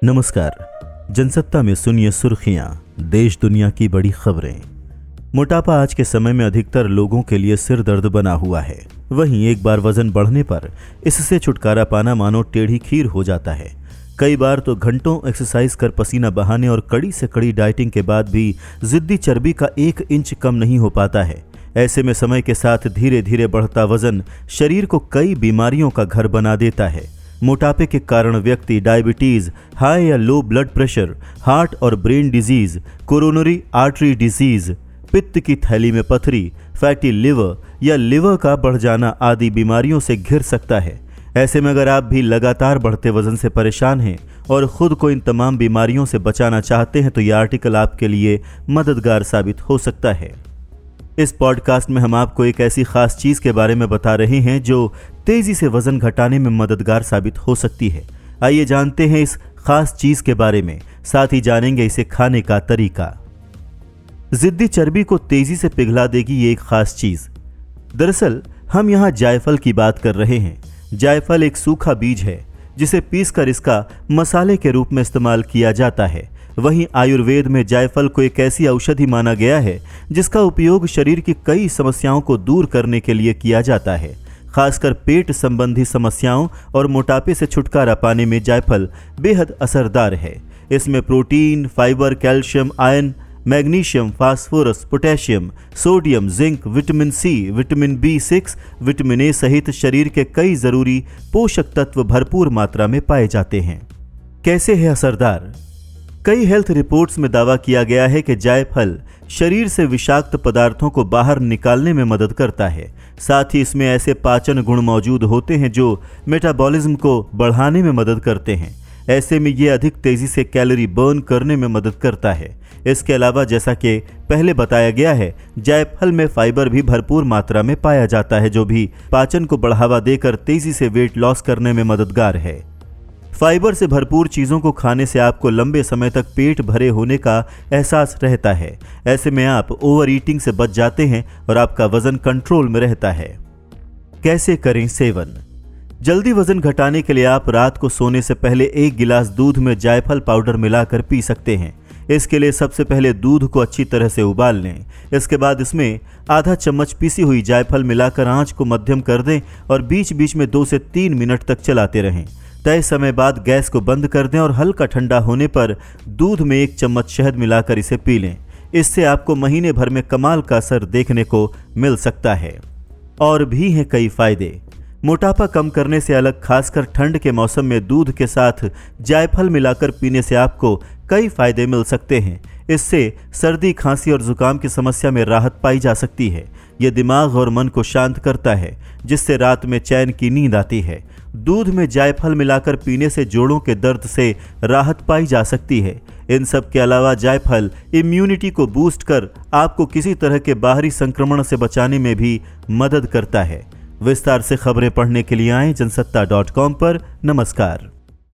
नमस्कार। जनसत्ता में सुनिए सुर्खियां, देश दुनिया की बड़ी खबरें। मोटापा आज के समय में अधिकतर लोगों के लिए सिर दर्द बना हुआ है। वहीं एक बार वजन बढ़ने पर इससे छुटकारा पाना मानो टेढ़ी खीर हो जाता है। कई बार तो घंटों एक्सरसाइज कर पसीना बहाने और कड़ी से कड़ी डाइटिंग के बाद भी जिद्दी चर्बी का 1 इंच कम नहीं हो पाता है। ऐसे में समय के साथ धीरे धीरे बढ़ता वजन शरीर को कई बीमारियों का घर बना देता है। मोटापे के कारण व्यक्ति डायबिटीज, हाई या लो ब्लड प्रेशर, हार्ट और brain disease, coronary artery disease, पित्त की थैली में पथरी, फैटी लिवर या लिवर का बढ़ जाना आदि बीमारियों से घिर सकता है। ऐसे में अगर आप भी लगातार बढ़ते वजन से परेशान हैं और खुद को इन तमाम बीमारियों से बचाना चाहते हैं तो यह आर्टिकल आपके लिए मददगार साबित हो सकता है। इस पॉडकास्ट में हम आपको एक ऐसी खास चीज के बारे में बता रहे हैं जो तेजी से वजन घटाने में मददगार साबित हो सकती है। आइए जानते हैं इस खास चीज के बारे में, साथ ही जानेंगे इसे खाने का तरीका। जिद्दी चर्बी को तेजी से पिघला देगी ये एक खास चीज। दरअसल हम यहाँ जायफल की बात कर रहे हैं। जायफल एक सूखा बीज है जिसे पीसकर इसका मसाले के रूप में इस्तेमाल किया जाता है। वहीं आयुर्वेद में जायफल को एक ऐसी औषधि माना गया है जिसका उपयोग शरीर की कई समस्याओं को दूर करने के लिए किया जाता है। खासकर पेट संबंधी समस्याओं और मोटापे से छुटकारा पाने में जायफल बेहद असरदार है। इसमें protein, fibre, calcium, iron, magnesium, phosphorus, potassium, sodium, zinc, vitamin C, vitamin B6, vitamin A सहित शरीर के कई जरूरी पोषक तत्व भरपूर मात्रा में पाए जाते हैं। कैसे है असरदार? कई हेल्थ रिपोर्ट्स में दावा किया गया है कि जायफल शरीर से विषाक्त पदार्थों को बाहर निकालने में मदद करता है। साथ ही इसमें ऐसे पाचन गुण मौजूद होते हैं जो मेटाबॉलिज्म को बढ़ाने में मदद करते हैं। ऐसे में ये अधिक तेजी से कैलोरी बर्न करने में मदद करता है। इसके अलावा जैसा कि पहले बताया गया है, जायफल में फाइबर भी भरपूर मात्रा में पाया जाता है जो भी पाचन को बढ़ावा देकर तेजी से वेट लॉस करने में मददगार है। फाइबर से भरपूर चीजों को खाने से आपको लंबे समय तक पेट भरे होने का एहसास रहता है। ऐसे में आप ओवर ईटिंग से बच जाते हैं और आपका वजन कंट्रोल में रहता है। कैसे करें सेवन? जल्दी वजन घटाने के लिए आप रात को सोने से पहले 1 गिलास दूध में जायफल पाउडर मिलाकर पी सकते हैं। इसके लिए सबसे पहले दूध को अच्छी तरह से उबाल लें। इसके बाद इसमें आधा चम्मच पीसी हुई जायफल मिलाकर आंच को मध्यम कर दें और बीच बीच में 2 से 3 मिनट तक चलाते रहें। तय समय बाद गैस को बंद कर दें और हल्का ठंडा होने पर दूध में 1 चम्मच शहद मिलाकर इसे पी लें। इससे आपको महीने भर में कमाल का असर देखने को मिल सकता है। और भी हैं कई फायदे। मोटापा कम करने से अलग खासकर ठंड के मौसम में दूध के साथ जायफल मिलाकर पीने से आपको कई फायदे मिल सकते हैं। इससे सर्दी, खांसी और जुकाम की समस्या में राहत पाई जा सकती है। यह दिमाग और मन को शांत करता है जिससे रात में चैन की नींद आती है। दूध में जायफल मिलाकर पीने से जोड़ों के दर्द से राहत पाई जा सकती है। इन सब के अलावा जायफल इम्यूनिटी को बूस्ट कर आपको किसी तरह के बाहरी संक्रमण से बचाने में भी मदद करता है। विस्तार से खबरें पढ़ने के लिए आएं जनसत्ता.com पर। नमस्कार।